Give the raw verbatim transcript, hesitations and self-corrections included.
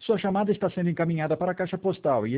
Sua chamada está sendo encaminhada para a caixa postal e